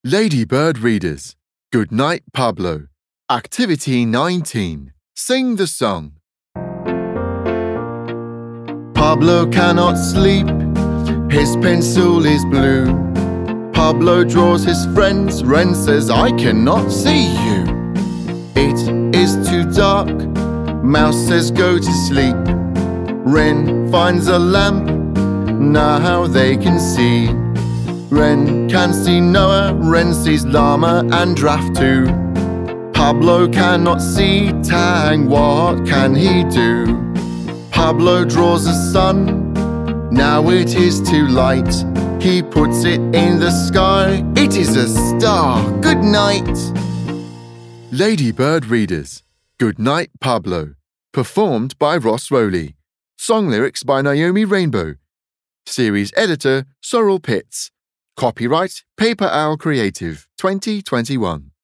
Ladybird readers, good night, Pablo. Activity 19. Sing the song. Pablo cannot sleep, his pencil is blue. Pablo draws his friends, Wren says, I cannot see you. It is too dark, Mouse says, go to sleep. Wren finds a lamp, now they can see. Wren can see Noah, Wren sees Llama and Giraffe too. Pablo cannot see Tang, what can he do? Pablo draws a sun, now it is too light. He puts it in the sky, it is a star. Good night. Ladybird readers, good night, Pablo. Performed by Ross Rowley. Song lyrics by Naomi Rainbow. Series editor Sorrel Pitts. Copyright Paper Owl Creative 2021.